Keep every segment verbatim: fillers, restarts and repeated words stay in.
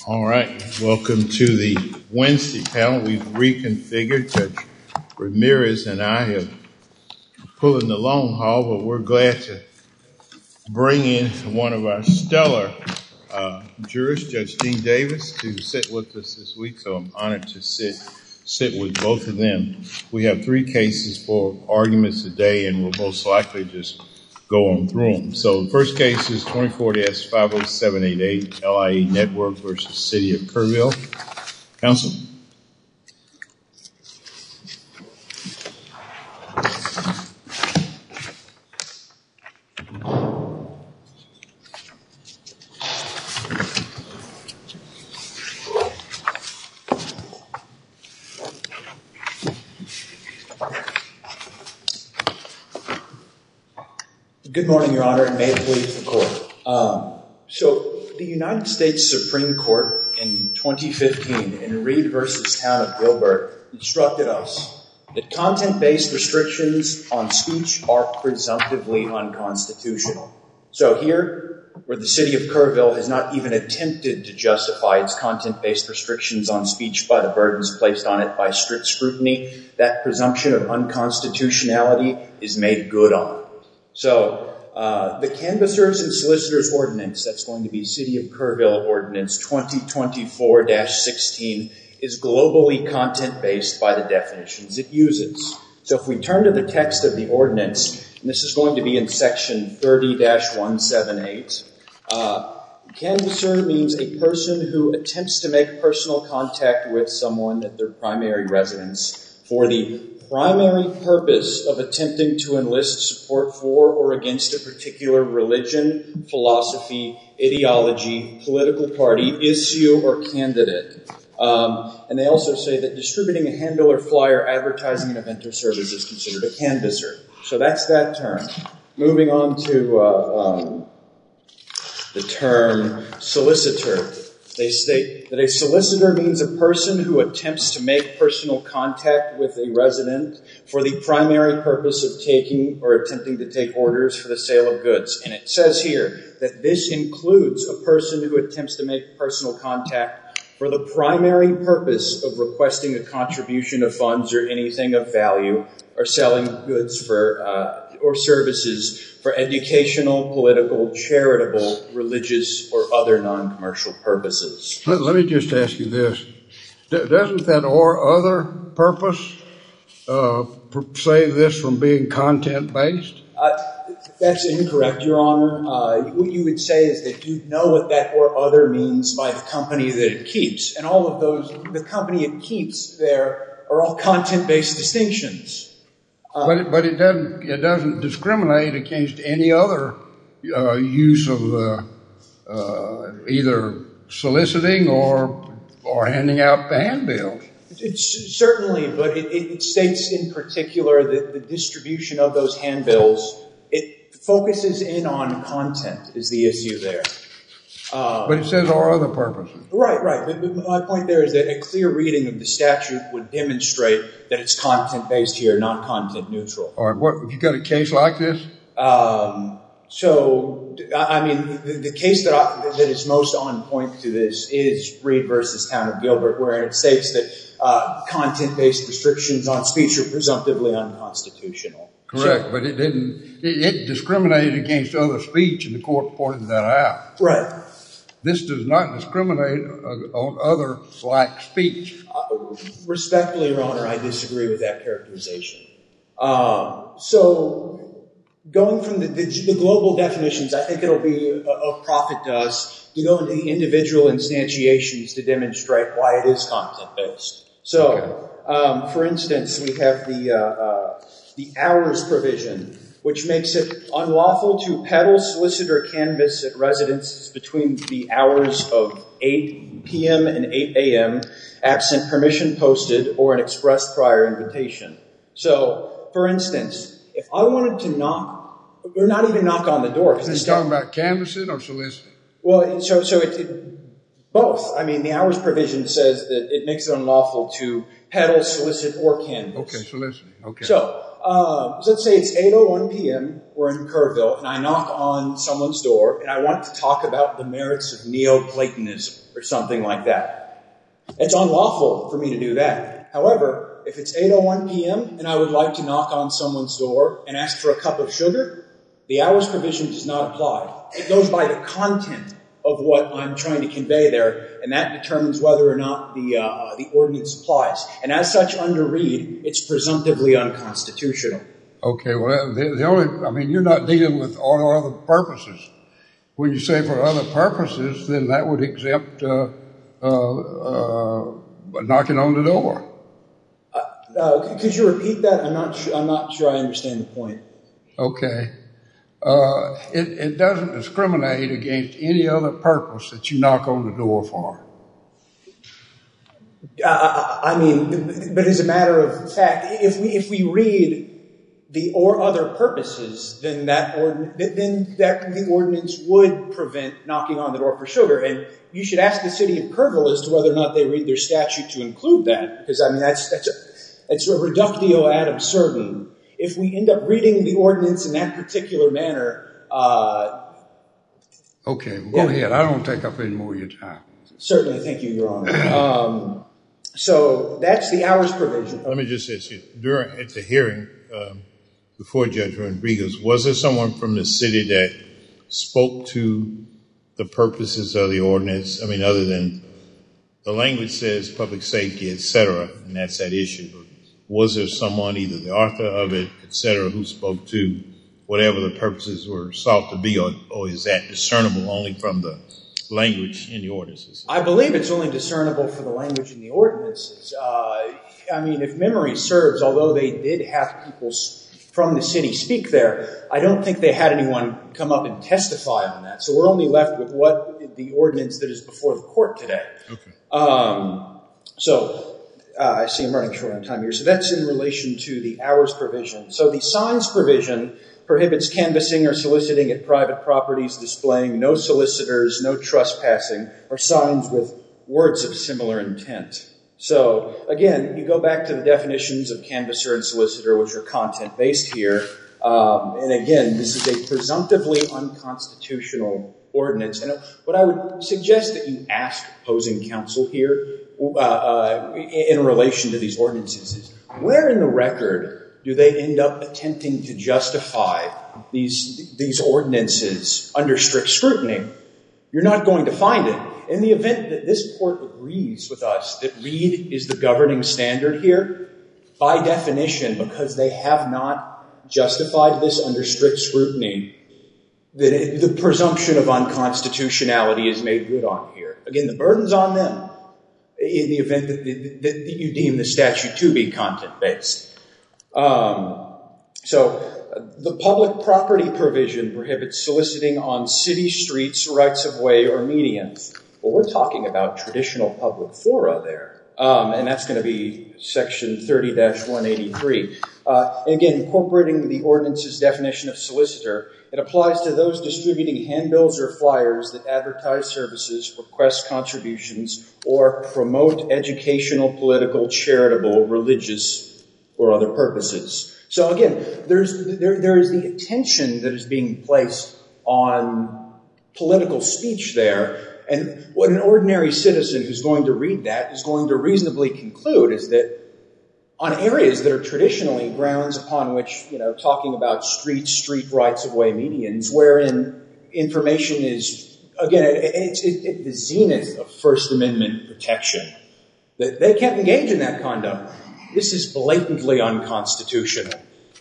All right. Welcome to the Wednesday panel. We've reconfigured. Judge Ramirez and I have pulling the long haul, but we're glad to bring in one of our stellar uh, jurists, Judge Dean Davis, to sit with us this week. So I'm honored to sit sit with both of them. We have three cases for arguments today, and we'll most likely just go on through them. So the first case is twenty forty S five oh seven eight eight, L I E Network versus City of Kerrville. Counsel? Good morning, Your Honor, and may it please the Court. Um, so, the United States Supreme Court in twenty fifteen, in Reed versus Town of Gilbert, instructed us that content-based restrictions on speech are presumptively unconstitutional. So here, where the City of Kerrville has not even attempted to justify its content-based restrictions on speech by the burdens placed on it by strict scrutiny, that presumption of unconstitutionality is made good on. So, uh, the Canvassers and Solicitors Ordinance, that's going to be City of Kerrville Ordinance twenty twenty-four dash sixteen, is globally content-based by the definitions it uses. So if we turn to the text of the ordinance, and this is going to be in section thirty dash one seventy-eight, uh, canvasser means a person who attempts to make personal contact with someone at their primary residence for the primary purpose of attempting to enlist support for or against a particular religion, philosophy, ideology, political party, issue, or candidate. Um, and they also say that distributing a handbill or flyer advertising an event or service is considered a canvasser. So that's that term. Moving on to uh, um, the term solicitor. They state that a solicitor means a person who attempts to make personal contact with a resident for the primary purpose of taking or attempting to take orders for the sale of goods. And it says here that this includes a person who attempts to make personal contact for the primary purpose of requesting a contribution of funds or anything of value, or selling goods for uh, or services for educational, political, charitable, religious, or other non-commercial purposes. Let, let me just ask you this. D- doesn't that or other purpose uh, save this from being content-based? Uh, that's incorrect, Your Honor. Uh, what you would say is that you know what that or other means by the company that it keeps. And all of those, the company it keeps there are all content-based distinctions. Uh, but it, but it doesn't it doesn't discriminate against any other uh, use of uh, uh, either soliciting or or handing out the handbills. It's certainly, but it, it states in particular that the distribution of those handbills, it focuses in on content is the issue there. Um, but it says or other purposes. Right, right. But, but my point there is that a clear reading of the statute would demonstrate that it's content-based here, not content-neutral. All right. What, have you got a case like this? Um, so, I mean, the, the case that I, that is most on point to this is Reed versus Town of Gilbert, wherein it states that uh, content-based restrictions on speech are presumptively unconstitutional. Correct, so, but it didn't. It, it discriminated against other speech, and the court pointed that out. Right. This does not discriminate on other like speech. Uh, respectfully, Your Honor, I disagree with that characterization. Um, so, going from the, the, the global definitions, I think it'll be a, a profit to us to go into the individual instantiations to demonstrate why it is content-based. So, okay. um, for instance, we have the uh, uh, the hours provision, which makes it unlawful to peddle, solicit, or canvass at residences between the hours of eight p.m. and eight a.m., absent permission posted or an express prior invitation. So, for instance, if I wanted to knock, or not even knock on the door. Are you talking about canvassing or soliciting? Well, so so it, it both. I mean, the hours provision says that it makes it unlawful to peddle, solicit, or canvass. Okay, soliciting. Okay. So, Uh, so let's say it's eight oh one p.m., we're in Kerrville, and I knock on someone's door, and I want to talk about the merits of Neoplatonism or something like that. It's unlawful for me to do that. However, if it's eight oh one p.m. and I would like to knock on someone's door and ask for a cup of sugar, the hours provision does not apply. It goes by the content of what I'm trying to convey there, and that determines whether or not the uh, the ordinance applies. And as such, under Reed, it's presumptively unconstitutional. Okay, well, the, the only, I mean, you're not dealing with all other purposes. When you say for other purposes, then that would exempt uh, uh, uh, knocking on the door. Uh, uh, could you repeat that? I'm not sure, I'm not sure I understand the point. Okay. Uh, it, it doesn't discriminate against any other purpose that you knock on the door for. Uh, I mean, but as a matter of fact, if we if we read the or other purposes, then that ord- then that the ordinance would prevent knocking on the door for sugar. And you should ask the city of Kerrville as to whether or not they read their statute to include that, because I mean that's that's a, it's a reductio ad absurdum. If we end up reading the ordinance in that particular manner, uh, okay, well, go yeah. ahead. I don't take up any more of your time. Certainly, thank you, Your Honor. Um, so that's the hours provision. Let me just ask you: during at the hearing um, before Judge Rodriguez, was there someone from the city that spoke to the purposes of the ordinance? I mean, other than the language says public safety, et cetera, and that's that issue. Was there someone, either the author of it, et cetera, who spoke to whatever the purposes were sought to be, or, or is that discernible only from the language in the ordinances? I believe it's only discernible for the language in the ordinances. Uh, I mean, if memory serves, although they did have people from the city speak there, I don't think they had anyone come up and testify on that. So we're only left with what the ordinance that is before the court today. Okay. Um, so... Uh, I see I'm running short on time here. So that's in relation to the hours provision. So the signs provision prohibits canvassing or soliciting at private properties, displaying no solicitors, no trespassing, or signs with words of similar intent. So again, you go back to the definitions of canvasser and solicitor, which are content-based here. Um, and again, this is a presumptively unconstitutional ordinance. And what I would suggest that you ask opposing counsel here uh, uh, in relation to these ordinances is, where in the record do they end up attempting to justify these these ordinances under strict scrutiny? You're not going to find it. In the event that this court agrees with us that Reed is the governing standard here, by definition, because they have not justified this under strict scrutiny, that it, the presumption of unconstitutionality is made good on here. Again, the burden's on them in the event that, that, that you deem the statute to be content-based. Um, so uh, the public property provision prohibits soliciting on city streets, rights-of-way, or medians. Well, we're talking about traditional public fora there. Um, and that's going to be section thirty dash one eighty-three. Uh, and again, incorporating the ordinance's definition of solicitor, it applies to those distributing handbills or flyers that advertise services, request contributions, or promote educational, political, charitable, religious, or other purposes. So again, there's there, there is the attention that is being placed on political speech there. And what an ordinary citizen who's going to read that is going to reasonably conclude is that on areas that are traditionally grounds upon which, you know, talking about streets, street rights of way medians, wherein information is, again, it's it, it, the zenith of First Amendment protection, that they can't engage in that conduct. This is blatantly unconstitutional.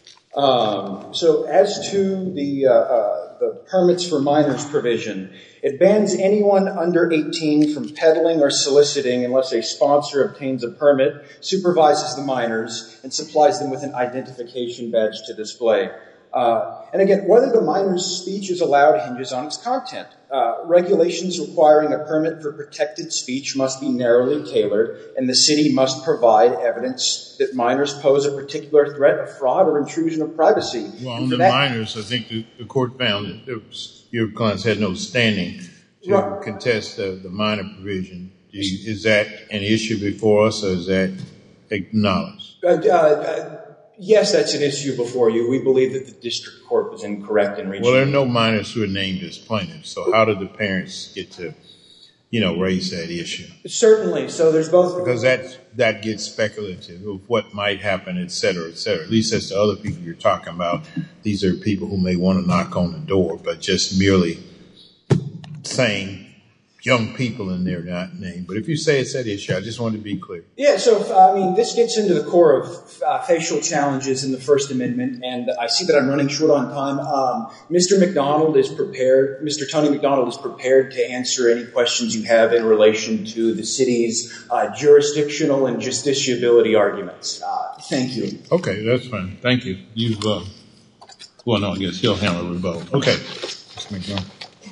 Um, so as to the uh, uh, the permits for minors provision, it bans anyone under eighteen from peddling or soliciting unless a sponsor obtains a permit, supervises the minors, and supplies them with an identification badge to display. Uh, and again, whether the minor's speech is allowed hinges on its content. Uh, regulations requiring a permit for protected speech must be narrowly tailored, and the city must provide evidence that minors pose a particular threat of fraud or intrusion of privacy. Well, on the that, minors, I think the, the court found that there was, your clients had no standing to right. contest the, the minor provision. Is that an issue before us, or is that acknowledged? Uh, uh, Yes, that's an issue before you. We believe that the district court was incorrect in reaching. Well, there are no minors who are named as plaintiffs, so how do the parents get to, you know, raise that issue? Certainly. So there's both. Because that that gets speculative of what might happen, et cetera, et cetera. At least as to other people you're talking about, these are people who may want to knock on the door, but just merely saying young people in there not named. But if you say it's that issue, I just wanted to be clear. Yeah, so, I mean, this gets into the core of uh, facial challenges in the First Amendment, and I see that I'm running short on time. Um, Mister McDonald is prepared, Mister Tony McDonald is prepared to answer any questions you have in relation to the city's uh, jurisdictional and justiciability arguments. Uh, thank you. Okay, that's fine. Thank you. You've, uh, well, no, I guess he'll handle a rebuttal. Okay. Mister McDonald.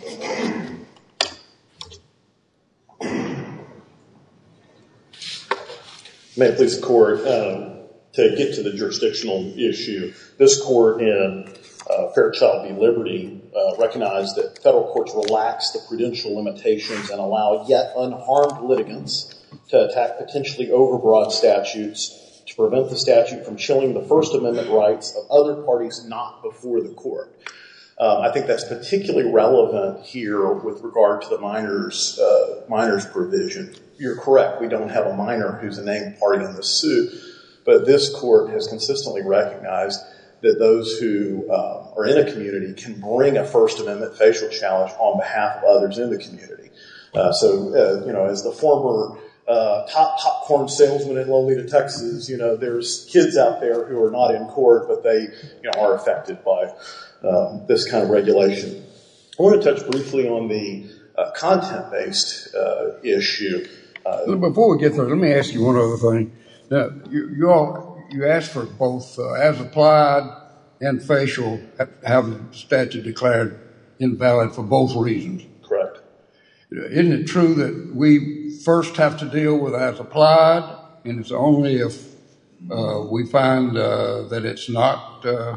May it please the court, um, to get to the jurisdictional issue, this court in uh, Fairchild v. Liberty uh, recognized that federal courts relax the prudential limitations and allow yet unharmed litigants to attack potentially overbroad statutes to prevent the statute from chilling the First Amendment rights of other parties not before the court. Um, I think that's particularly relevant here with regard to the minors, uh, minors provision. You're correct. We don't have a minor who's a named party in the suit, but this court has consistently recognized that those who uh, are in a community can bring a First Amendment facial challenge on behalf of others in the community. Uh, so, uh, you know, as the former uh, top popcorn salesman in Lolita, Texas, you know, there's kids out there who are not in court, but they, you know, are affected by um, this kind of regulation. I want to touch briefly on the uh, content-based uh, issue. Uh, Before we get there, let me ask you one other thing. Now, you, you all, you asked for both uh, as applied and facial have the statute declared invalid for both reasons. Correct. Isn't it true that we first have to deal with as applied, and it's only if uh, we find uh, that it's not uh,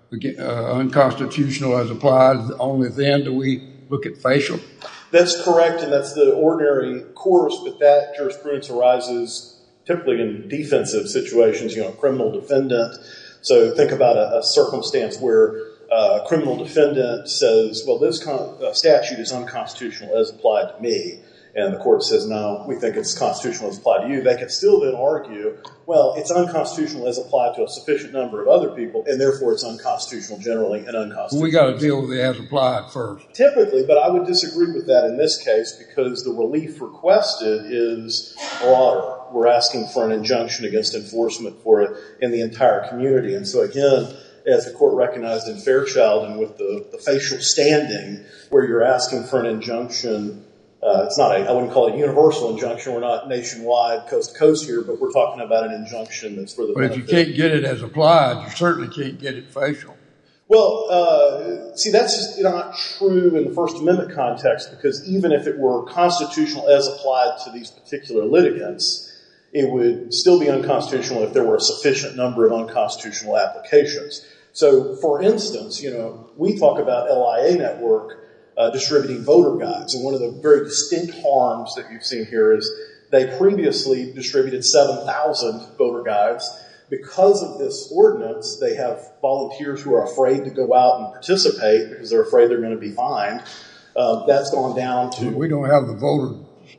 uh, unconstitutional as applied, only then do we look at facial? That's correct, and that's the ordinary course, but that jurisprudence arises typically in defensive situations, you know, a criminal defendant. So think about a, a circumstance where a criminal defendant says, well, this con- uh, statute is unconstitutional as applied to me, and the court says, no, we think it's constitutional as applied to you. They could still then argue, well, it's unconstitutional as applied to a sufficient number of other people, and therefore it's unconstitutional generally and unconstitutional. We got to deal with the as applied first. Typically, but I would disagree with that in this case because the relief requested is broader. We're asking for an injunction against enforcement for it in the entire community. And so again, as the court recognized in Fairchild and with the, the facial standing where you're asking for an injunction, uh, it's not a, I wouldn't call it a universal injunction. We're not nationwide, coast to coast here, but we're talking about an injunction that's for the But benefit. if you can't get it as applied, you certainly can't get it facial. Well, uh, see, that's just not true in the First Amendment context because even if it were constitutional as applied to these particular litigants, it would still be unconstitutional if there were a sufficient number of unconstitutional applications. So, for instance, you know, we talk about L I A Network uh, distributing voter guides, and one of the very distinct harms that you've seen here is they previously distributed seven thousand voter guides. Because of this ordinance, they have volunteers who are afraid to go out and participate because they're afraid they're going to be fined. Uh, that's gone down to... We don't have the voter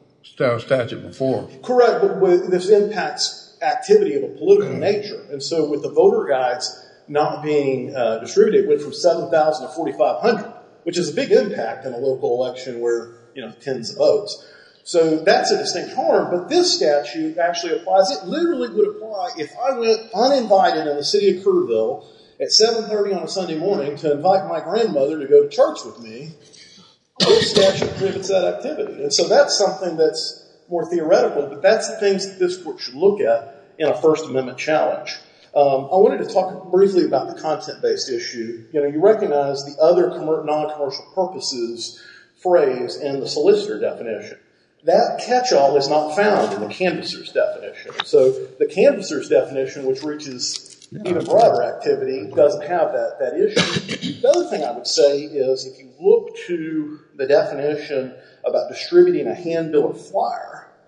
statute before. Correct, but with, this impacts activity of a political nature. And so with the voter guides not being uh, distributed, it went from seven thousand to forty-five hundred, which is a big impact in a local election where, you know, tens of votes. So that's a distinct harm, but this statute actually applies. It literally would apply if I went uninvited in the city of Kerrville at seven thirty on a Sunday morning to invite my grandmother to go to church with me. This statute prohibits that activity. And so that's something that's more theoretical, but that's the things that this court should look at in a First Amendment challenge. Um, I wanted to talk briefly about the content-based issue. You know, you recognize the other commer- non-commercial purposes phrase in the solicitor definition. That catch-all is not found in the canvasser's definition. So the canvasser's definition, which reaches even broader activity, doesn't have that, that issue. The other thing I would say is if you look to the definition about distributing a handbill or flyer,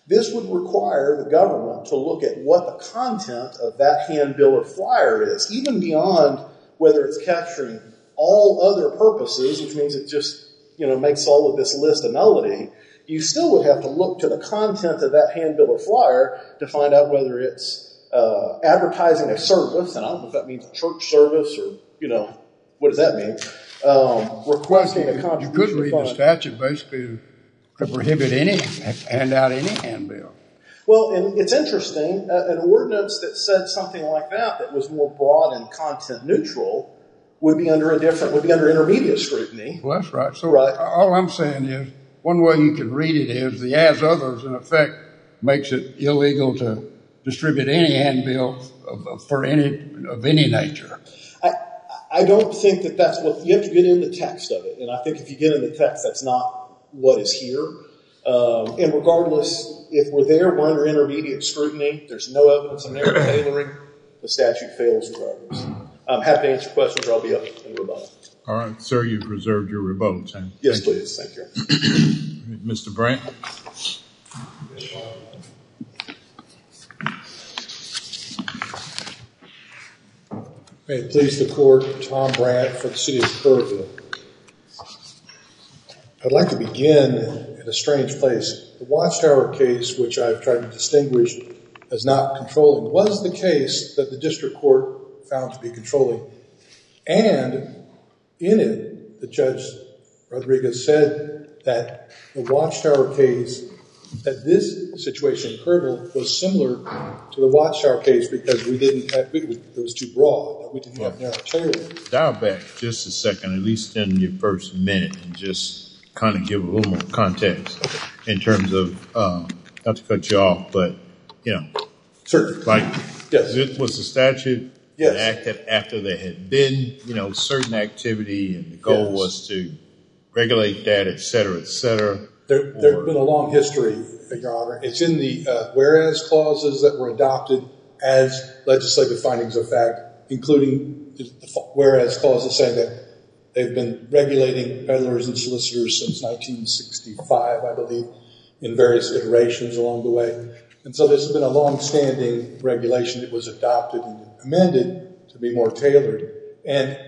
This would require the government to look at what the content of that handbill or flyer is, even beyond whether it's capturing all other purposes, which means it just, you know, makes all of this list a nullity. You still would have to look to the content of that handbill or flyer to find out whether it's uh, advertising a service, and I don't know if that means a church service or, you know, what does that mean? Um, requesting well, you, a contribution. You could read fund. the statute basically to prohibit any, hand out any handbill. Well, and it's interesting, uh, an ordinance that said something like that, that was more broad and content neutral, would be under a different, would be under intermediate scrutiny. Well, that's right. So right. all I'm saying is, one way you can read it is the as others, in effect, makes it illegal to distribute any handbill of, of, for any of any nature. I, I don't think that that's what, you have to get in the text of it. And I think if you get in the text, that's not what is here. Um, and regardless, if we're there, we're under intermediate scrutiny. There's no evidence of narrow tailoring. The statute fails regardless. I'm happy to answer questions, or I'll be up in rebuttal. All right, sir, you've reserved your rebuttal time. Yes, Thank please. You. Thank you. Mister Brandt. May it please the court, Tom Brandt for the city of Kerrville. I'd like to begin in a strange place. The Watchtower case, which I've tried to distinguish as not controlling, was the case that the district court found to be controlling. And in it, the Judge Rodriguez said that the Watchtower case, that this situation in Kerrville was similar to the Watchtower case because we didn't have, it was, it was too broad, that we didn't have narrow tailoring. Dial back just a second, at least in your first minute, and just kind of give a little more context in terms of, um, not to cut you off, but, you know, Certainly. like, Yes. it was the statute Yes. enacted after there had been, you know, certain activity, and the goal Yes. was to regulate that, et cetera, et cetera. There, there's been a long history, Your Honor. It's in the uh, whereas clauses that were adopted as legislative findings of fact, including the, the whereas clauses saying that they've been regulating peddlers and solicitors since nineteen sixty-five, I believe, in various iterations along the way. And so this has been a long-standing regulation. It was adopted and amended to be more tailored. And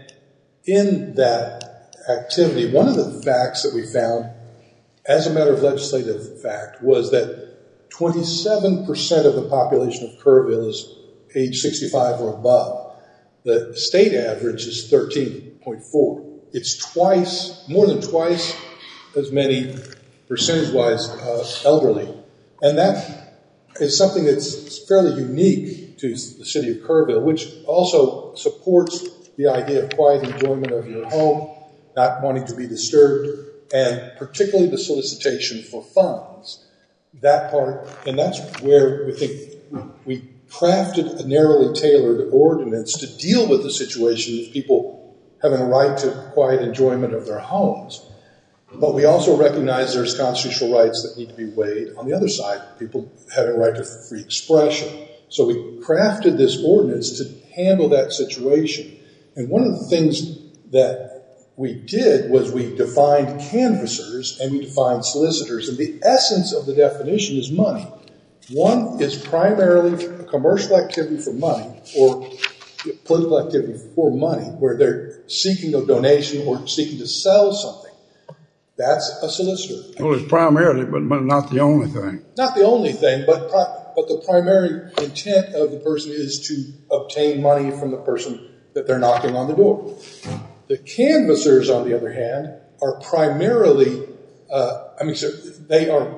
in that activity, one of the facts that we found, as a matter of legislative fact, was that twenty-seven percent of the population of Kerrville is age sixty-five or above. The state average is thirteen point four. It's twice, more than twice as many percentage-wise uh, elderly. And that is something that's fairly unique to the city of Kerrville, which also supports the idea of quiet enjoyment of your home, not wanting to be disturbed, and particularly the solicitation for funds. That part, and that's where we think we crafted a narrowly tailored ordinance to deal with the situation of people having a right to quiet enjoyment of their homes. But we also recognize there's constitutional rights that need to be weighed. On the other side, people having a right to free expression. So we crafted this ordinance to handle that situation. And one of the things that we did was we defined canvassers and we defined solicitors. And the essence of the definition is money. One is primarily a commercial activity for money or political activity for money where they're seeking a donation or seeking to sell something. That's a solicitor. Well, it's primarily, but, but not the only thing. Not the only thing, but pri- but the primary intent of the person is to obtain money from the person that they're knocking on the door. The canvassers, on the other hand, are primarily, uh, I mean, they are,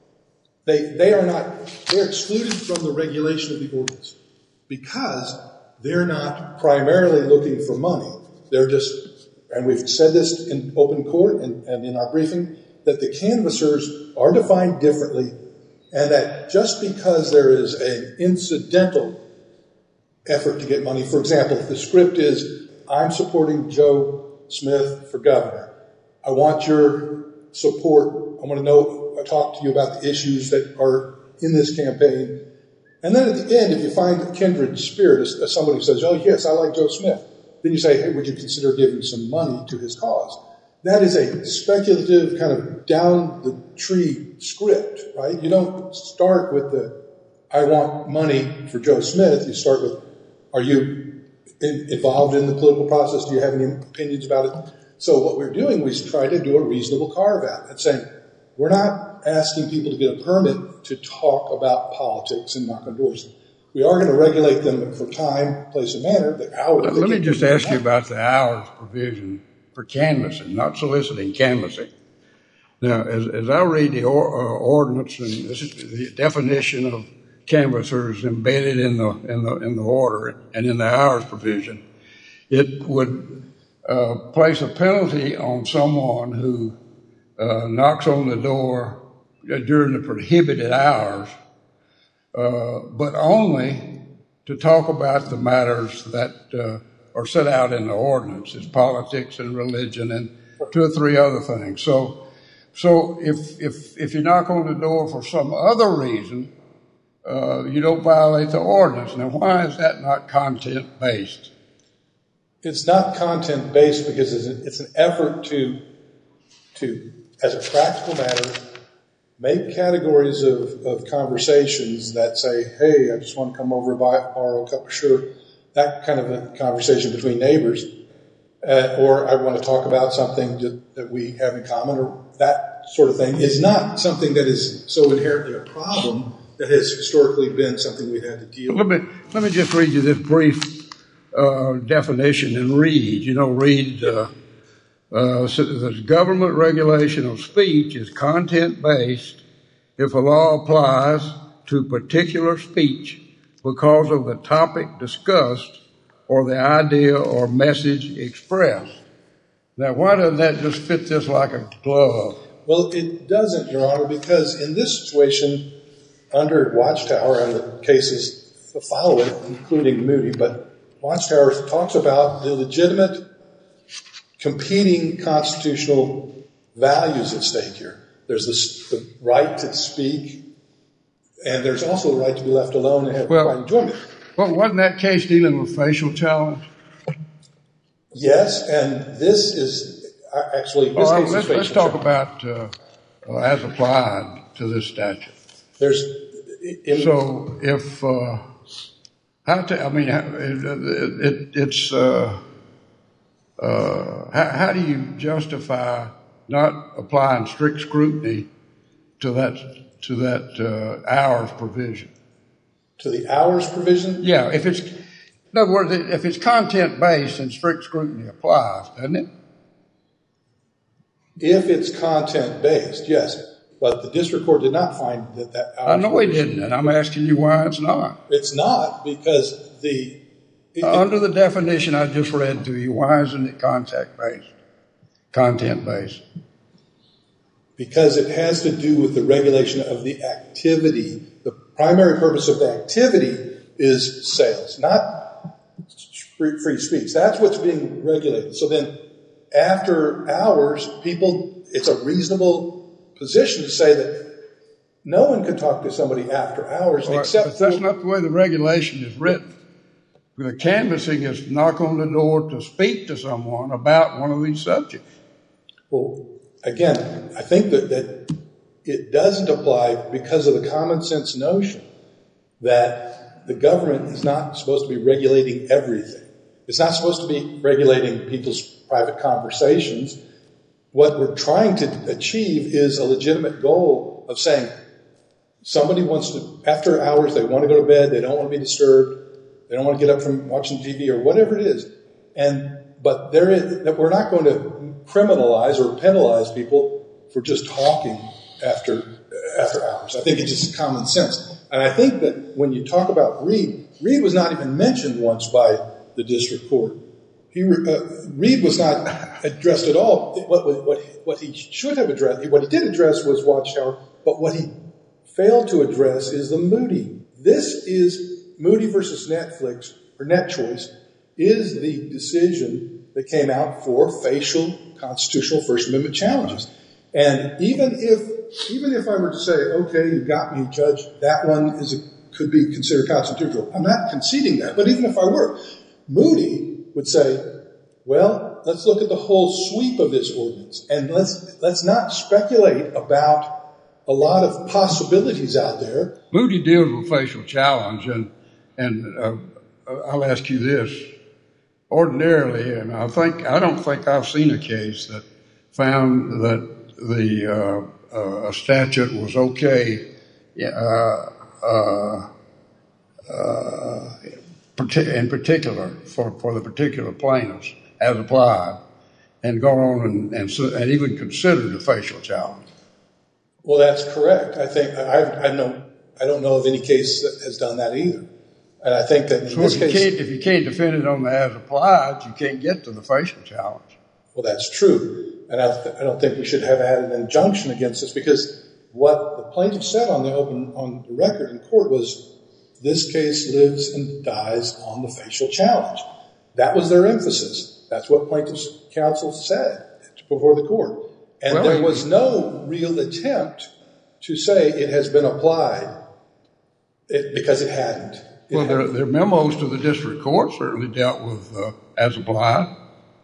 they they are not, they're excluded from the regulation of the ordinance because they're not primarily looking for money. They're just, and we've said this in open court and, and in our briefing, that the canvassers are defined differently, and that just because there is an incidental effort to get money, for example, if the script is, I'm supporting Joe Smith for governor, I want your support, I want to know, I talk to you about the issues that are in this campaign. And then at the end, if you find a kindred spirit, as, as somebody says, oh yes, I like Joe Smith, then you say, hey, would you consider giving some money to his cause? that is a speculative kind of down-the-tree script, right? You don't start with the, I want money for Joe Smith. You start with, are you in, involved in the political process? Do you have any opinions about it? So what we're doing is try to do a reasonable carve-out and saying, we're not asking people to get a permit to talk about politics and knock on doors. We are going to regulate them for time, place, and manner. The hours. Let me just ask you about the hours provision for canvassing, not soliciting, canvassing. Now, as, as I read the or, uh, ordinance, and this is the definition of canvassers embedded in the in the in the order and in the hours provision, it would uh, place a penalty on someone who uh, knocks on the door during the prohibited hours. Uh, but only to talk about the matters that uh, are set out in the ordinances, politics and religion and two or three other things. So, so if if if you knock on the door for some other reason, uh, you don't violate the ordinance. Now, why is that not content-based? It's not content-based because it's, a, it's an effort to to, as a practical matter, make categories of, of conversations that say, hey, I just want to come over and buy, borrow a cup of sugar, that kind of a conversation between neighbors, uh, or I want to talk about something that, that we have in common, or that sort of thing, is not something that is so inherently a problem that has historically been something we've had to deal with. Let me, let me just read you this brief uh, definition in Reed. You know, Reed uh, Uh, so the government regulation of speech is content-based if a law applies to particular speech because of the topic discussed or the idea or message expressed. Now, why doesn't that just fit this like a glove? Well, it doesn't, Your Honor, because in this situation, under Watchtower and the cases that follow it, including Moody, but Watchtower talks about the legitimate competing constitutional values at stake here. There's this, the right to speak, and there's also the right to be left alone and have well, quiet enjoyment. Well, wasn't that case dealing with facial challenge? Yes, and this is actually this oh, case let's, is facial let's talk challenge. about uh, uh, as applied to this statute. There's in, so if uh, how to, I mean, it, it, it's. Uh, Uh, how, how do you justify not applying strict scrutiny to that to that uh, hours provision? To the hours provision? Yeah, if it's in other words, if it's content based, then strict scrutiny applies, doesn't it? If it's content based, yes. But the district court did not find that that hours I know it didn't, and I'm asking you why it's not. It's not because the It, uh, under the definition I just read to you, why isn't it contact-based, content-based? Because it has to do with the regulation of the activity. The primary purpose of the activity is sales, not free speech. That's what's being regulated. So then after hours, people, it's a reasonable position to say that no one can talk to somebody after hours Right, except but that's for, not the way the regulation is written. The canvassing is to knock on the door to speak to someone about one of these subjects. Well, again, I think that, that it doesn't apply because of the common sense notion that the government is not supposed to be regulating everything. It's not supposed to be regulating people's private conversations. What we're trying to achieve is a legitimate goal of saying somebody wants to, after hours, they want to go to bed, they don't want to be disturbed. They don't want to get up from watching T V or whatever it is. And, but there is, that we're not going to criminalize or penalize people for just talking after, after hours. I think it's just common sense. And I think that when you talk about Reed, Reed was not even mentioned once by the district court. He, uh, Reed was not addressed at all. What, what, what he should have addressed, what he did address was Watchtower, but what he failed to address is the Moody. This is Moody versus Netflix, or NetChoice, is the decision that came out for facial constitutional First Amendment challenges. And even if even if I were to say, okay, you got me, Judge, that one is a, could be considered constitutional. I'm not conceding that, but even if I were, Moody would say, well, let's look at the whole sweep of this ordinance, and let's let's not speculate about a lot of possibilities out there. Moody deals with facial challenge, and and uh, I'll ask you this: ordinarily, and I think I don't think I've seen a case that found that the uh, uh, a statute was okay. Uh, uh, uh, in particular, for, for the particular plaintiffs as applied, and go on and, and, and even consider the facial challenge. Well, that's correct. I think I, I know I don't know of any case that has done that either, and I think that in so this if you case, can't, if you can't defend it on the as applied, you can't get to the facial challenge. Well, that's true, and I, th- I don't think we should have had an injunction against this, because what the plaintiff said on the open on the record in court was, this case lives and dies on the facial challenge. That was their emphasis. That's what plaintiff's counsel said before the court. And well, there was no real attempt to say it has been applied, it, because it hadn't. It well, hadn't. Their, their memos to the district court certainly dealt with uh, as applied.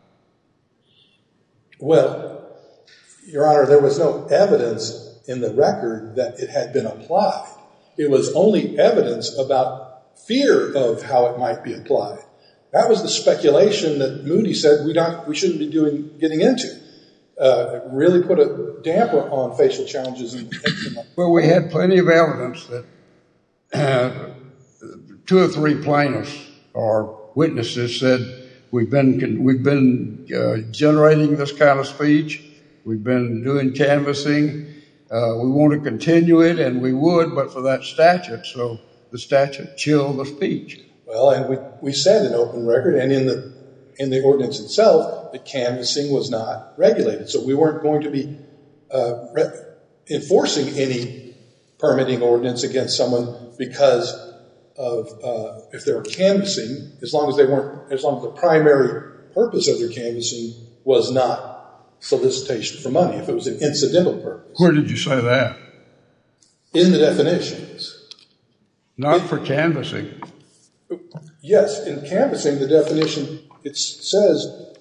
Well, Your Honor, there was no evidence in the record that it had been applied. It was only evidence about fear of how it might be applied. That was the speculation that Moody said we don't, we shouldn't be doing, getting into. Uh, it really put a damper on facial challenges. In, in well, we had plenty of evidence that uh, two or three plaintiffs or witnesses said we've been we've been uh, generating this kind of speech. We've been doing canvassing. Uh, we want to continue it, and we would, but for that statute. So the statute chilled the speech. Well, and we, we said in open record and in the in the ordinance itself that canvassing was not regulated. So we weren't going to be uh, re- enforcing any permitting ordinance against someone because of uh, if they were canvassing, as long as they weren't, as long as the primary purpose of their canvassing was not solicitation for money, if it was an incidental purpose. Where did you say that? In the definitions. Not it, for canvassing. Yes, in canvassing, the definition, it says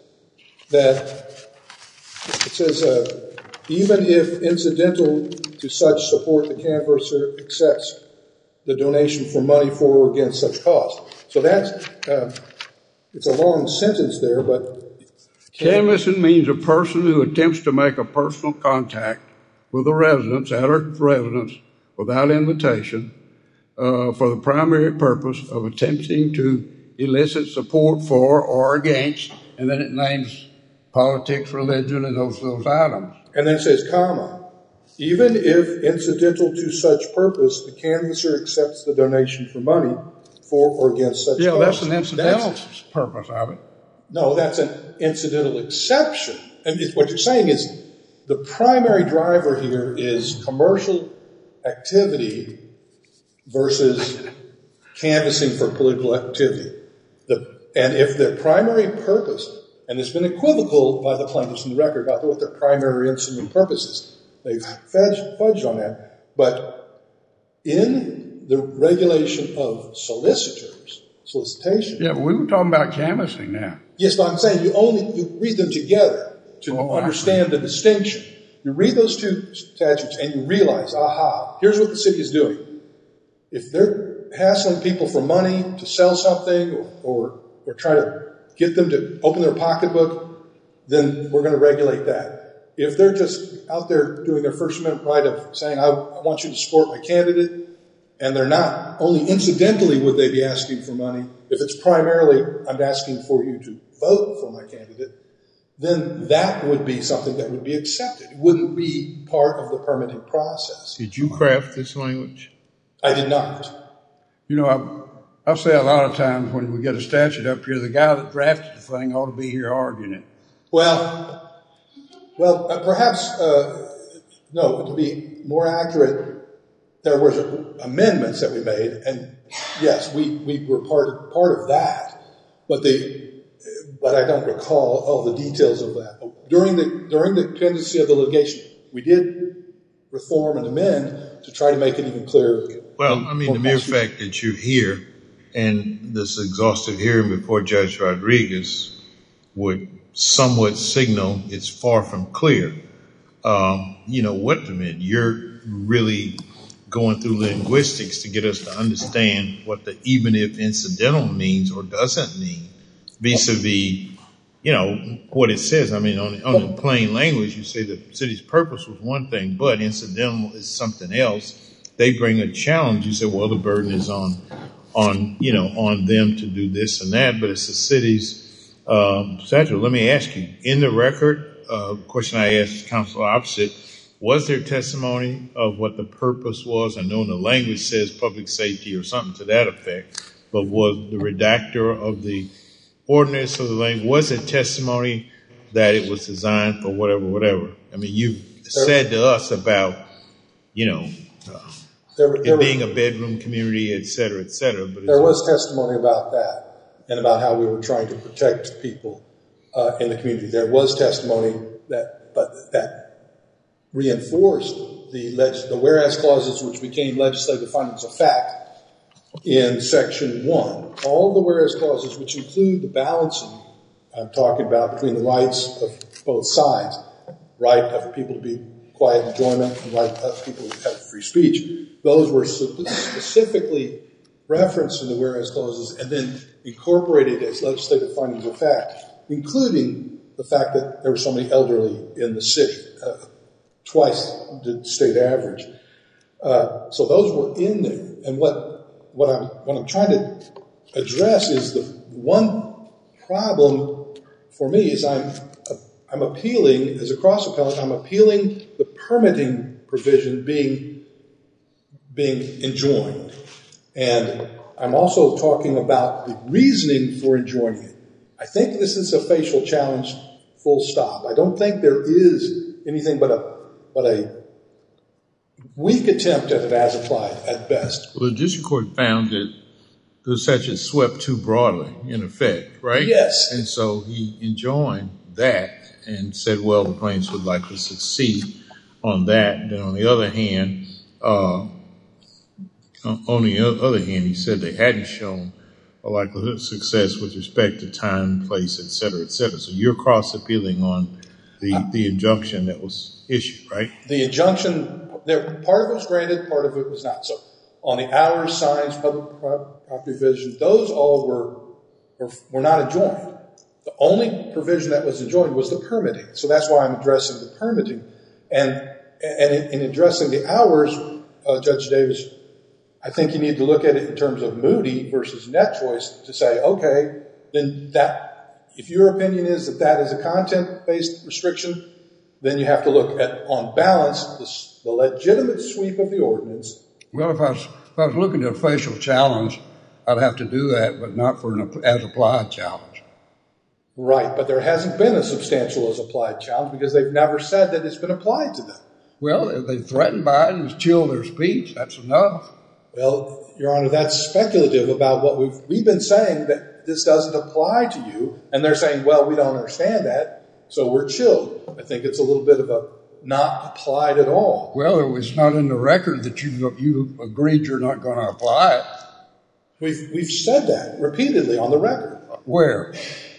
that, it says, uh, even if incidental to such support, the canvasser accepts the donation for money for or against such cost. So that's, uh, it's a long sentence there, but canvassing means a person who attempts to make a personal contact with a residence at a residence without invitation uh, for the primary purpose of attempting to elicit support for or against, and then it names politics, religion, and those those items. And then it says, comma, even if incidental to such purpose, the canvasser accepts the donation for money for or against such yeah, cost. that's an incidental that's, purpose of it. No, that's an incidental exception. And it's, what you're saying is the primary driver here is commercial activity versus canvassing for political activity. The, and if their primary purpose, and it's been equivocal by the plaintiffs in the record about what their primary incident purpose is, they've fudged, fudged on that, but in the regulation of solicitors, solicitation. Yeah, but we were talking about canvassing now. Yes, but I'm saying you only you read them together to oh, understand the distinction. You read those two statutes and you realize, aha, here's what the city is doing. If they're hassling people for money to sell something or, or, or try to get them to open their pocketbook, then we're going to regulate that. If they're just out there doing their First Amendment right of saying, I, I want you to support my candidate, and they're not, only incidentally would they be asking for money. If it's primarily, I'm asking for you to vote for my candidate, then that would be something that would be accepted. It wouldn't be part of the permitting process. Did you craft this language? I did not. You know, I, I say a lot of times when we get a statute up here, the guy that drafted the thing ought to be here arguing it. Well, well, uh, perhaps, uh, no, to be more accurate, there were amendments that we made, and yes, we, we were part of, part of that, but the, but I don't recall all the details of that. During the, during the pendency of the litigation, we did reform and amend to try to make it even clearer. Well, I mean, the mere fact that you're here and this exhaustive hearing before Judge Rodriguez would somewhat signal it's far from clear. Um, you know what to mean. You're really going through linguistics to get us to understand what the even if incidental means or doesn't mean vis-a-vis, you know, what it says. I mean, on, on the plain language, you say the city's purpose was one thing, but incidental is something else. They bring a challenge. You say, well, the burden is on, on you know, on them to do this and that, but it's the city's um, statute. Let me ask you, in the record, uh, question I asked Council opposite, was there testimony of what the purpose was? I know the language says public safety or something to that effect, but was the redactor of the ordinance of the language, was it testimony that it was designed for whatever, whatever? I mean, you've said to us about, you know, uh, there, there it being was, a bedroom community, et cetera, et cetera. But there was testimony about that and about how we were trying to protect people uh, in the community. There was testimony that, but that reinforced the, leg- the whereas clauses, which became legislative findings of fact in Section one. All the whereas clauses, which include the balancing I'm talking about between the rights of both sides, right of people to be quiet enjoyment and right of people to have free speech, those were specifically referenced in the whereas clauses and then incorporated as legislative findings of fact, including the fact that there were so many elderly in the city, uh, twice the state average. Uh, so those were in there. And what, what I'm, what I'm trying to address is the one problem for me is I'm, I'm appealing, as a cross appellant, I'm appealing the permitting provision being, being enjoined. And I'm also talking about the reasoning for enjoining it. I think this is a facial challenge, full stop. I don't think there is anything but a, but a weak attempt at it as applied at best. Well, the district court found that the statute swept too broadly, in effect, right? Yes. And so he enjoined that and said, well, the plaintiffs would likely succeed on that. Then on the other hand, uh, on the other hand, he said they hadn't shown a likelihood of success with respect to time, place, et cetera, et cetera. So you're cross-appealing on the, the injunction that was issued, right? The injunction, there, part of it was granted, part of it was not. So on the hours, signs, public property division, those all were, were, were not enjoined. The only provision that was enjoined was the permitting. So that's why I'm addressing the permitting. And, and in, in addressing the hours, uh, Judge Davis, I think you need to look at it in terms of Moody versus Net Choice to say, okay, then that, if your opinion is that that is a content-based restriction, then you have to look at, on balance, the, the legitimate sweep of the ordinance. Well, if I was, if I was looking at a facial challenge, I'd have to do that, but not for an as-applied challenge. Right, but there hasn't been a substantial as-applied challenge because they've never said that it's been applied to them. Well, they threatened by it and chill their speech. That's enough. Well, Your Honor, that's speculative about what we've, we've been saying that this doesn't apply to you, and they're saying, well, we don't understand that, so we're chilled. I think it's a little bit of a not applied at all. Well, it's not in the record that you you agreed you're not going to apply it. We've we've said that repeatedly on the record. Where?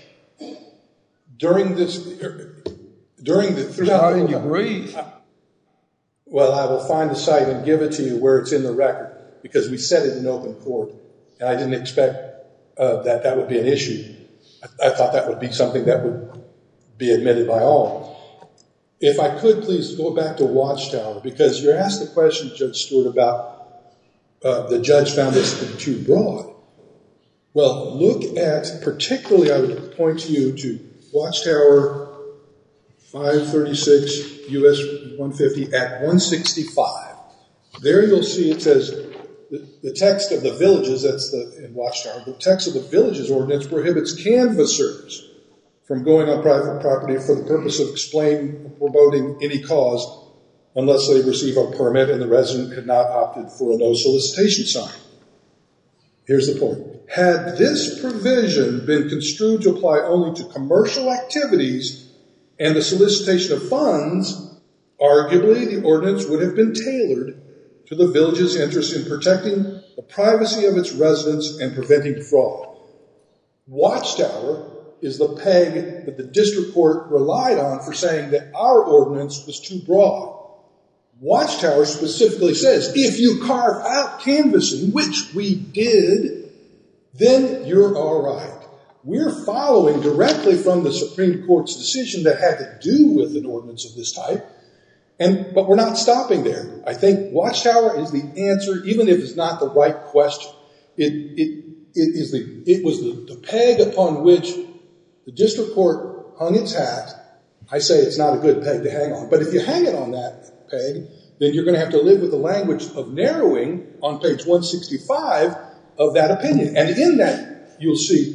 During this, during the throughout. It's not in your brief. Well, I will find the site and give it to you where it's in the record because we said it in open court, and I didn't expect uh, that that would be an issue. I, I thought that would be something that would be admitted by all. If I could, please go back to Watchtower, because you asked the question, Judge Stewart, about uh, the judge found this to be too broad. Well, look at, particularly I would point you to Watchtower five thirty-six U S one fifty at one sixty-five. There you'll see it says the, the text of the villages, that's the in Watchtower, the text of the villages ordinance prohibits canvassers from going on private property for the purpose of explaining or promoting any cause unless they receive a permit and the resident had not opted for a no solicitation sign. Here's the point. Had this provision been construed to apply only to commercial activities and the solicitation of funds, arguably the ordinance would have been tailored to the village's interest in protecting the privacy of its residents and preventing fraud. Watchtower is the peg that the district court relied on for saying that our ordinance was too broad. Watchtower specifically says, if you carve out canvassing, which we did, then you're all right. We're following directly from the Supreme Court's decision that had to do with an ordinance of this type, and but we're not stopping there. I think Watchtower is the answer, even if it's not the right question. It it it is the it was the, the peg upon which the district court hung its hat. I say it's not a good peg to hang on, but if you hang it on that peg, then you're going to have to live with the language of narrowing on page one sixty-five of that opinion. And in that, you'll see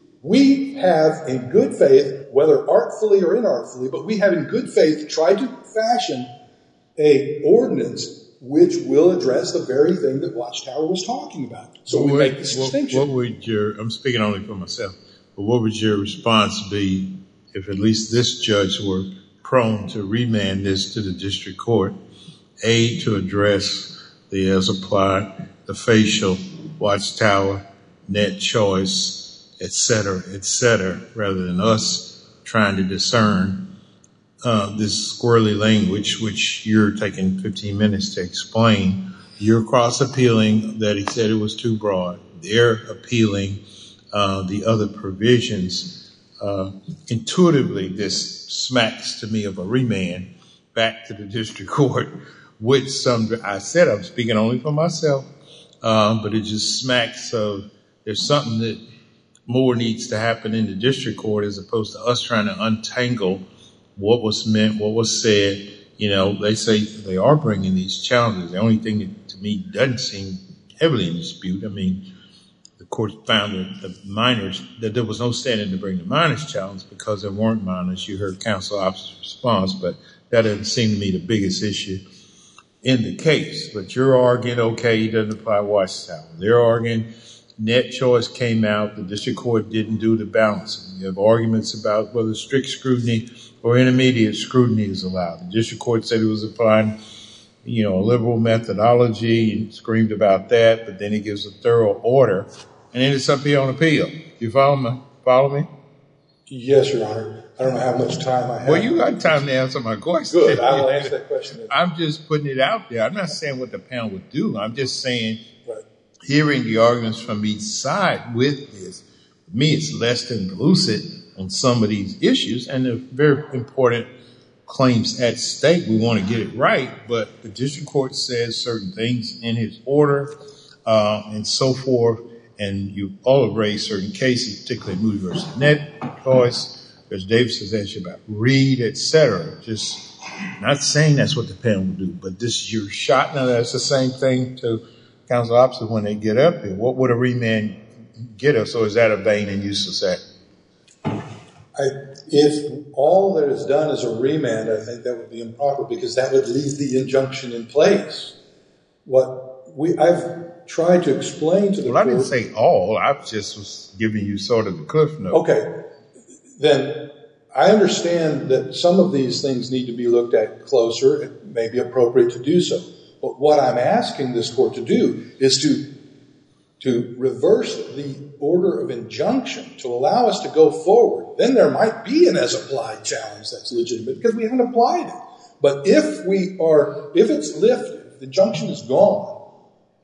we have in good faith, whether artfully or inartfully, but we have in good faith tried to fashion a ordinance which will address the very thing that Watchtower was talking about. So what we would, make this what, distinction. What would your, I'm speaking only for myself, but what would your response be if at least this judge were prone to remand this to the district court, A, to address the as applied, the facial, Watchtower, net choice, et cetera, et cetera, rather than us trying to discern uh, this squirrely language, which you're taking fifteen minutes to explain. You're cross-appealing that he said it was too broad. They're appealing uh, the other provisions. Uh, intuitively, this smacks to me of a remand back to the district court with some, I said I'm speaking only for myself, um, but it just smacks of there's something that more needs to happen in the district court as opposed to us trying to untangle what was meant, what was said. You know, they say they are bringing these challenges. The only thing that to me doesn't seem heavily in dispute, I mean, the court found that the minors, that there was no standing to bring the minors challenge because there weren't minors. You heard counsel opposite response, but that doesn't seem to me the biggest issue in the case. But you're arguing, okay, it doesn't apply to Watchtower. They're arguing net choice came out. The district court didn't do the balancing. You have arguments about whether strict scrutiny or intermediate scrutiny is allowed. The district court said it was applying, you know, a liberal methodology and screamed about that, but then he gives a thorough order, and then it's up here on appeal. You follow me? Follow me? Yes, Your Honor. I don't know how much time I have. Well, you got time to answer my question. Good. I will answer that question. I'm just putting it out there. I'm not saying what the panel would do. I'm just saying, right, hearing the arguments from each side with this, for me, it's less than lucid on some of these issues, and they're very important claims at stake. We want to get it right, but the district court says certain things in his order uh, and so forth, and you all have raised certain cases, particularly Moody versus Net choice. Judge Davis has asked you about Reed, et cetera. Just not saying that's what the panel will do, but this is your shot. Now, that's the same thing to counsel opposite when they get up here. What would a remand get us, or is that a vain and useless act? I, if all that is done is a remand, I think that would be improper because that would leave the injunction in place. What we I've tried to explain to the well, court. I didn't say all. I just was giving you sort of the cliff note. Okay. Then I understand that some of these things need to be looked at closer. It may be appropriate to do so. But what I'm asking this court to do is to to reverse the order of injunction to allow us to go forward. Then there might be an as-applied challenge that's legitimate because we haven't applied it. But if we are, if it's lifted, if the injunction is gone,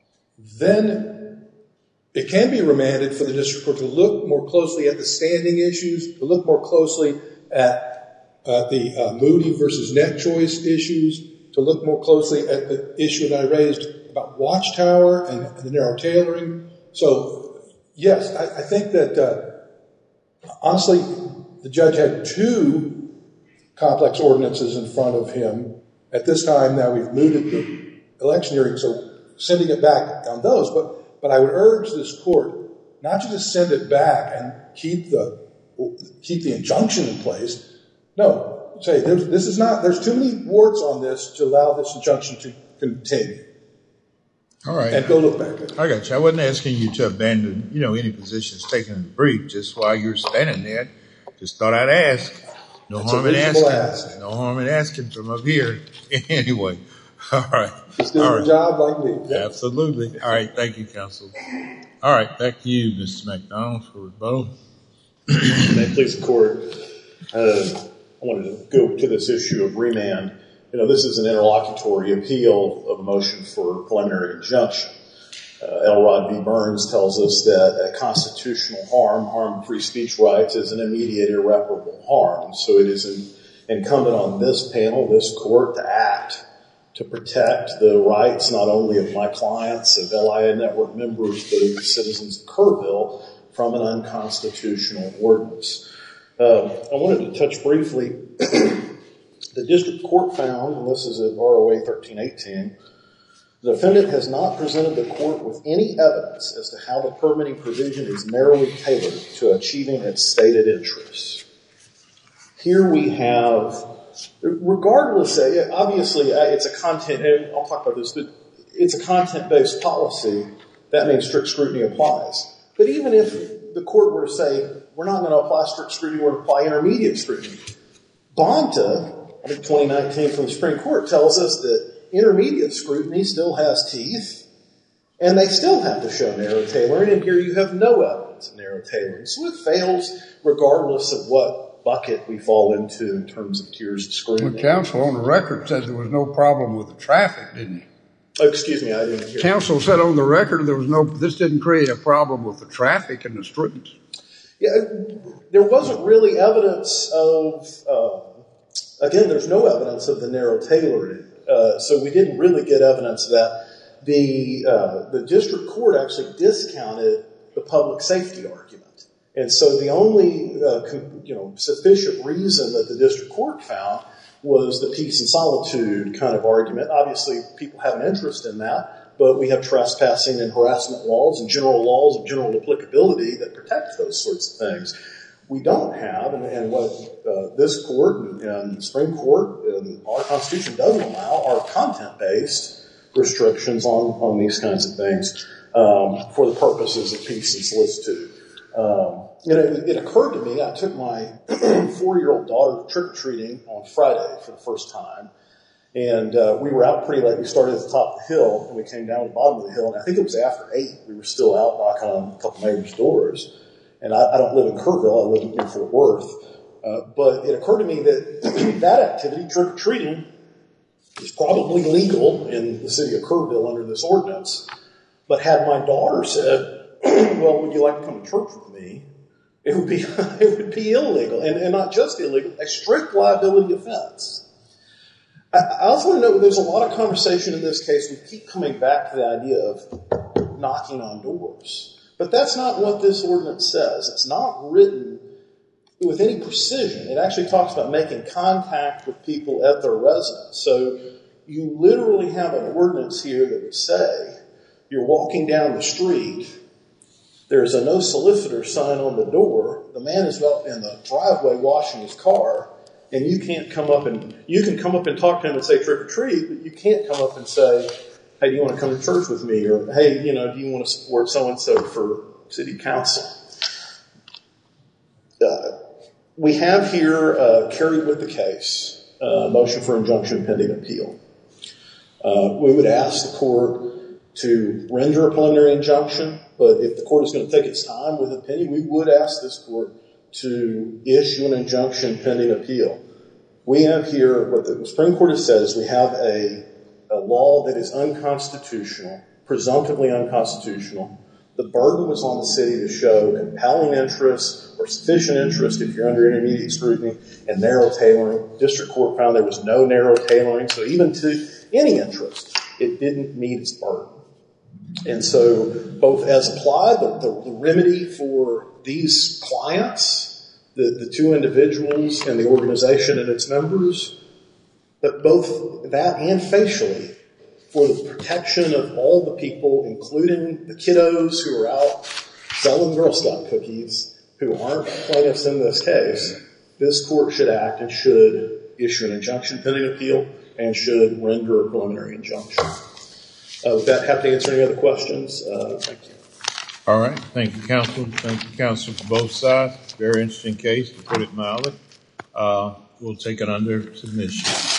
then it can be remanded for the district court to look more closely at the standing issues, to look more closely at uh, the uh, Moody versus Net choice issues, to look more closely at the issue that I raised about Watchtower and, and the narrow tailoring. So, yes, I, I think that, uh, honestly, the judge had two complex ordinances in front of him. At this time, now we've mooted the election hearing, so sending it back on those. But, but I would urge this court not to just send it back and keep the, keep the injunction in place. No, say, there's, this is not, there's too many warts on this to allow this injunction to continue. All right. And go look back at it. I got you. I wasn't asking you to abandon, you know, any positions taken in the brief. Just while you're standing there, just thought I'd ask. No That's harm a in reasonable asking. ask. No harm in asking from up here. Anyway. All right. Just doing All a right. job like me. Yeah. Absolutely. All right. Thank you, counsel. All right. Back to you, Mister McDonald, for rebuttal. May it please the court. Uh, I wanted to go to this issue of remand. You know, this is an interlocutory appeal of a motion for preliminary injunction. Uh, Elrod v. Burns tells us that a constitutional harm, harm to free speech rights, is an immediate irreparable harm. So it is in, incumbent on this panel, this court, to act to protect the rights not only of my clients, of L I A Network members, but of the citizens of Kerrville from an unconstitutional ordinance. Uh, I wanted to touch briefly. The district court found, and this is at R O A thirteen eighteen, the defendant has not presented the court with any evidence as to how the permitting provision is narrowly tailored to achieving its stated interests. Here we have, regardless, obviously it's a content, and I'll talk about this, but it's a content-based policy. That means strict scrutiny applies. But even if the court were to say, we're not going to apply strict scrutiny, we're going to apply intermediate scrutiny, Bonta, I think twenty nineteen from the Supreme Court, tells us that intermediate scrutiny still has teeth, and they still have to show narrow tailoring, and here you have no evidence of narrow tailoring. So it fails regardless of what bucket we fall into in terms of tiers of scrutiny. Well, counsel on the record said there was no problem with the traffic, didn't he? Oh, excuse me, I didn't hear. Counsel said on the record there was no, this didn't create a problem with the traffic and the streets. Yeah, there wasn't really evidence of, uh, again, there's no evidence of the narrow tailoring. Uh, so we didn't really get evidence that the uh, the district court actually discounted the public safety argument. And so the only uh, com- you know sufficient reason that the district court found was the peace and solitude kind of argument. Obviously, people have an interest in that, but we have trespassing and harassment laws and general laws of general applicability that protect those sorts of things. We don't have, and, and what uh, this court and, and the Supreme Court and our Constitution doesn't allow, are content-based restrictions on, on these kinds of things um, for the purposes of peace and solicitude. Um, you know, it, it occurred to me, I took my four-year-old daughter trick-or-treating on Friday for the first time, and uh, we were out pretty late. We started at the top of the hill, and we came down to the bottom of the hill, and I think it was after eight. We were still out knocking on a couple neighbors' doors. And I, I don't live in Kerrville, I live in Fort Worth. Uh, but it occurred to me that that activity, trick-or-treating, is probably legal in the city of Kerrville under this ordinance. But had my daughter said, well, would you like to come to church with me? It would be it would be illegal. And, and not just illegal, a strict liability offense. I, I also want to note there's a lot of conversation in this case. We keep coming back to the idea of knocking on doors. But that's not what this ordinance says. It's not written with any precision. It actually talks about making contact with people at their residence. So you literally have an ordinance here that would say you're walking down the street, there's a no solicitor sign on the door, the man is out in the driveway washing his car, and you can't come up and, you can come up and talk to him and say trick or treat, but you can't come up and say, hey, do you want to come to church with me? Or, hey, you know, do you want to support so-and-so for city council? Uh, we have here, uh, carried with the case, a uh, motion for injunction pending appeal. Uh, we would ask the court to render a preliminary injunction, but if the court is going to take its time with opinion, we would ask this court to issue an injunction pending appeal. We have here, what the Supreme Court has said is we have a a law that is unconstitutional, presumptively unconstitutional. The burden was on the city to show compelling interest or sufficient interest if you're under intermediate scrutiny and narrow tailoring. District court found there was no narrow tailoring, so even to any interest, it didn't meet its burden. And so both as applied, the, the, the remedy for these clients, the, the two individuals and the organization and its members, but both that and facially, for the protection of all the people, including the kiddos who are out selling Girl Scout cookies, who aren't plaintiffs in this case, this court should act and should issue an injunction pending appeal and should render a preliminary injunction. Uh, with that, happy to answer any other questions. Uh, thank you. All right. Thank you, counsel. Thank you, counsel, for both sides. Very interesting case, to put it mildly. Uh, we'll take it under submission.